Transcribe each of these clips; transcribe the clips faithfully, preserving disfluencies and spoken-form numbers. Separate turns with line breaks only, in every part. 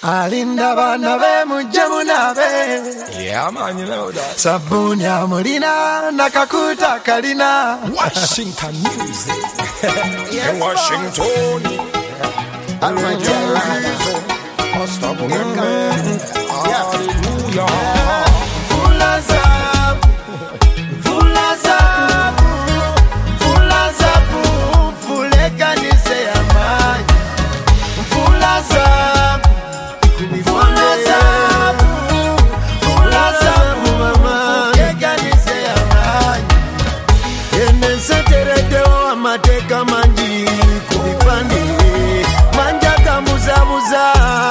Alinda bana be mujje munabe.
Yeah man, you know that.
Sabuni amulina nakakuta kalina.
Washington music.
Yes,
in Washington.
Hallelujah.
Mateka manji kubipande manja kamuzamuza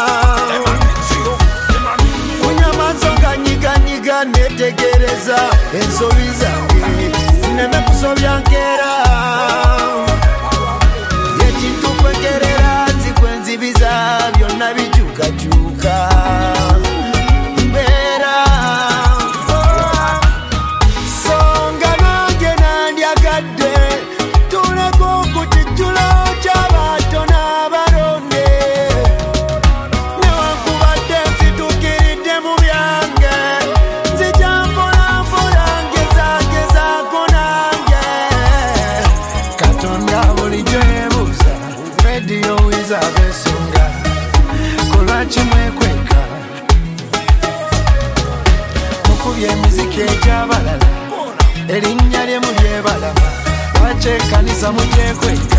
unyamansonga nyiga nyiga netegereza ensobi zange neme kusobya nkera yekintu kwegerera zikwenzibiza byonna bijukajuka mbera songa nange nandyagadde
abesunga kulwachi mwekweka mukubye emiziki egy'abalala erinnya lye mulyebalama lwaki ekkanisa mugyekweka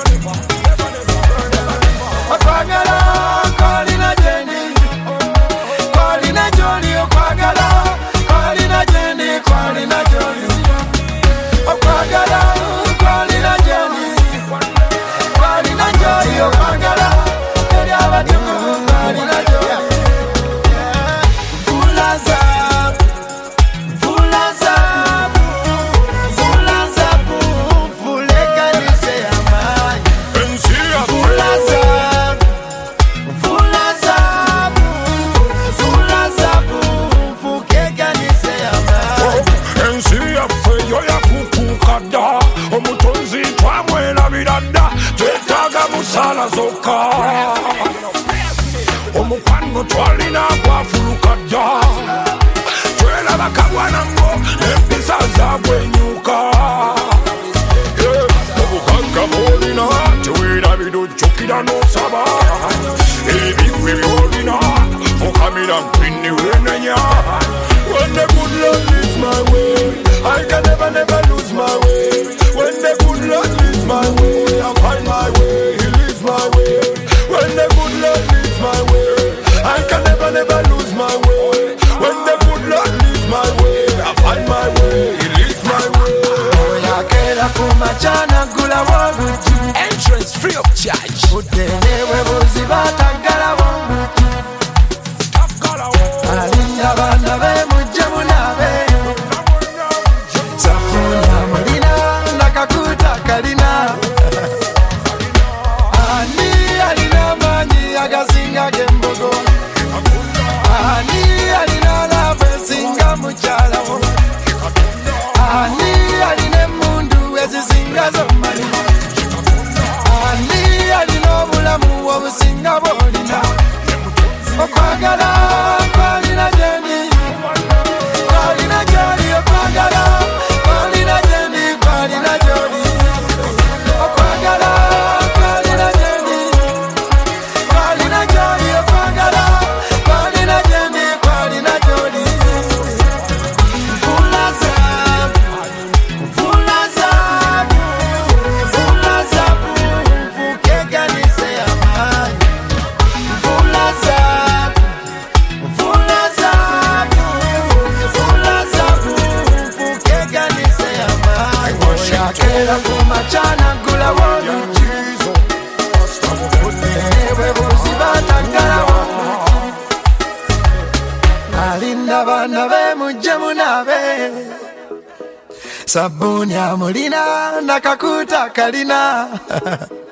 okwagala kwalina gyendi kwalina gy'oli okwagala kwalina gyendi kwalina gy'oli okwagala kwalina gyendi kwalina gy'oli okwagala eri abatuku kwalina gy'oli fulaza fulaza fulaza fulekanise y'amaanyi fulaza fulaza fulaza fukekanise y'amaanyi
ensi yaffe yo yakukuuka dda omutonzi twamwerabira dda twetaaga musala zokka omukwano twalina gwafuluka dda twelaba kabwanango n'empisa zaabwenyuka obugagga bw'olina teweerabira ojjukira n'osaba ebigwe by'olina fukamira mpinni weenenya. When the good Lord leads my way, I can never, never lose my way. When the good Lord leads my way, I find my way, He leads my way. When the good Lord leads my way, I can never, never lose my way. When the good Lord leads my way, I find my way, He leads my way.
oyakera kumachana gula wobuti
Entrance free of charge.
utelewe buziba tagala wobuti alinda bana be mujje munabe sabuni amulina nakakuta kalina ani alina manyi agasinga gembogo ani alina labe singa mukyalawo ani alina emundu ezisinga zomali ani alina obulamu obusinga bwolina okwagala kwalina gyendi kwalina gy'oli okwagala kwalina gyendi kwalina gy'oli okwagala kwalina gyendi kwalina gy'oli okwagala kwalina gyendi kwalina gy'oli fulaza fulaza fulaza fukeganise y'amaanyi fulaza fulaza fulaza fukeganise y'amaanyi oyakera kumachana gula wobuti ewe buziba tagala wobuti alinda bana be mujje munabe sabuni amulina nakakuta kalina